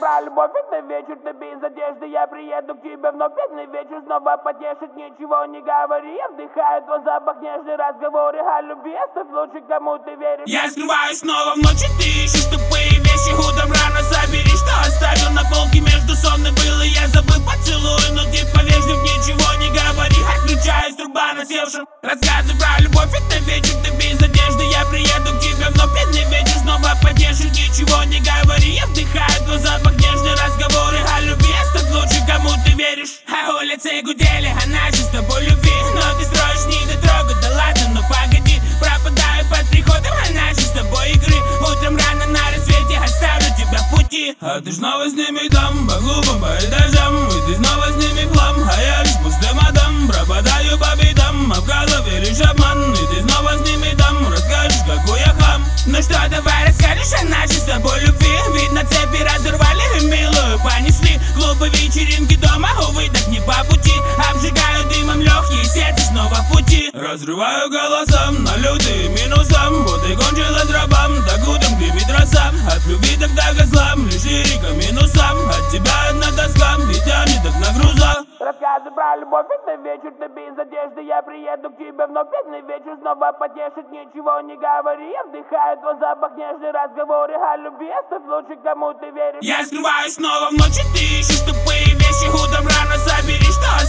про любовь, это вечер, ты без одежды. Я приеду к тебе вновь, бедный вечер снова потешит. Ничего не говори, я вдыхаю твой запах, нежный разговоры о любви. Оставь лучше, кому ты веришь. Я скрываюсь снова в ночи, ты ищешь тупые вещи. Утром рано собери, что оставил на полке между сон и был. И я забыл поцелуй, но ты повежлив, ничего не говори. Отключаюсь, труба насевшим. Рассказывай про любовь, это вечер, ты без одежды. Я приеду к тебе вновь, бедный вечер снова потешит. Ничего не говори, я вдыхаю твой запах, нежные разговоры о любви. Оставь лучше, кому ты веришь. А улицы гудели о нашей с тобой любви. Но ты строишь недотрогу, да ладно, ну погоди. Пропадаю под приходом о нашей с тобой игры. Утром рано на рассвете оставлю тебя в пути. А ты снова с ними там, по клубам, по этажам. И ты снова с ними в хлам, а я лишь пустым адам. Пропадаю по бедам, а в голове лишь обман. И ты снова с ними там, расскажешь, какой я хам. Ну что, давай расскажешь о нашей с тобой любви. Видно, цепи разорвали и милую понесли. Клубы, вечеринки дома, увы, так не по пути. Обжигаю дымом легкие, сердце снова в пути. Разрываю голосом на лютые минусом. Вот и кончилась рабам, так утром гремит роса. От любви так до козлам, лишь лирика минусам. От тебя одна тоска, и тянет так на груза. Рассказывай про любовь, это вечер, ты без одежды. Я приеду к тебе вновь, бедный вечер снова потешит. Ничего не говори, я вдыхаю твой запах, нежные разговоры о любви. Оставь лучше, кому ты веришь. Я скрываюсь снова в ночи, ты ищешь тупые вещи. Утром рано собери, что